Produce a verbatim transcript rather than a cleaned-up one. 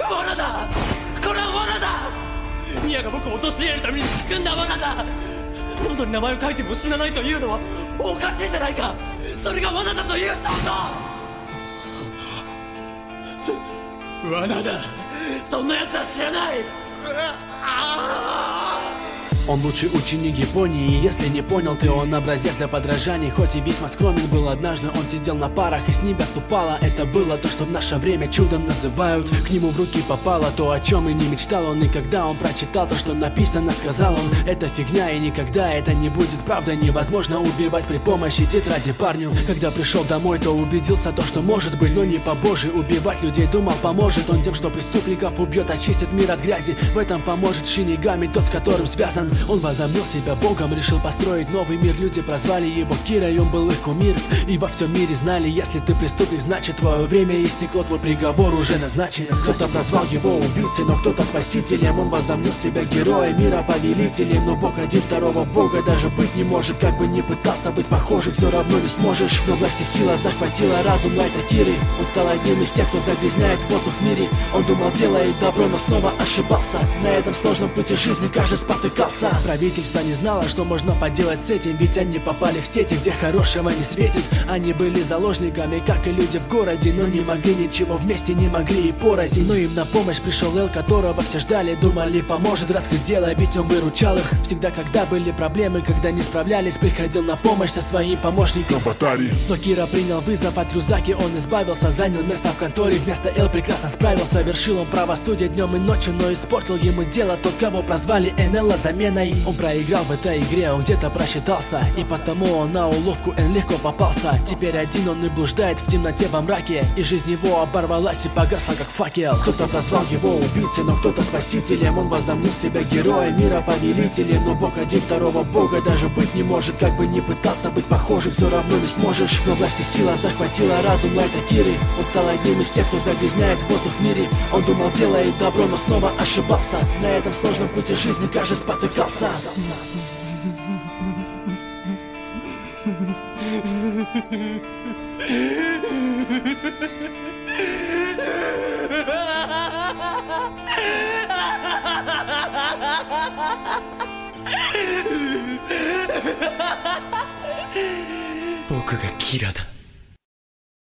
罠だ。これは罠だ。ミアが僕を陥れるために仕組んだ罠だ。ノートに名前を書いても死なないというのはおかしいじゃないか。それが罠だという証拠。罠だ。そんなやつは知らない。 Он лучший ученик Японии, если не понял ты, он образец для подражаний. Хоть и весьма скромен был, однажды он сидел на парах, и с небес упало. Это было то, что в наше время чудом называют. К нему в руки попало то, о чем и не мечтал он. И когда он прочитал то, что написано, сказал он: это фигня, и никогда это не будет правда. Невозможно убивать при помощи тетради парню. Когда пришел домой, то убедился то, что может быть, но не по Божьей. Убивать людей думал поможет он тем, что преступников убьет, очистит мир от грязи. В этом поможет Шинигами, тот, с которым связан. Он возомнил себя богом, решил построить новый мир. Люди прозвали его Кирой, он был их кумир. И во всем мире знали, если ты преступник, значит твое время истекло, твой приговор уже назначен. Кто-то прозвал его убийцей, но кто-то спасителем. Он возомнил себя героем, мира повелителем. Но бог один, второго бога даже быть не может. Как бы ни пытался быть похожим, все равно не сможешь. Но власть и сила захватила разум Лайта Киры. Он стал одним из тех, кто загрязняет воздух в мире. Он думал, делает добро, но снова ошибался. На этом сложном пути жизни каждый спотыкался. Правительство не знало, что можно поделать с этим, ведь они попали в сети, где хорошего не светит. Они были заложниками, как и люди в городе, но не могли ничего вместе, не могли и порознь. Но им на помощь пришел Эл, которого все ждали, думали, поможет раскрыть дело, ведь он выручал их. Всегда, когда были проблемы, когда не справлялись, приходил на помощь со своим помощником Батари. Но Кира принял вызов от Рюзаки, он избавился, занял место в конторе. Вместо Эл прекрасно справился, совершил он правосудие днем и ночью, но испортил ему дело тот, кого прозвали Энелла заменой. Он проиграл в этой игре, он где-то просчитался, и потому он на уловку Эн легко попался. Теперь один он и блуждает в темноте во мраке, и жизнь его оборвалась и погасла как факел. Кто-то прозвал его убийцей, но кто-то спасителем. Он возомнил себя героем, мира повелителем. Но бог один, второго бога даже быть не может. Как бы ни пытался быть похожим, все равно не сможешь. Но власть и сила захватила разум Лайта Киры. Он стал одним из тех, кто загрязняет воздух в мире. Он думал, делает добро, но снова ошибался. На этом сложном пути жизни каждый спотыкался. 僕がキラだ。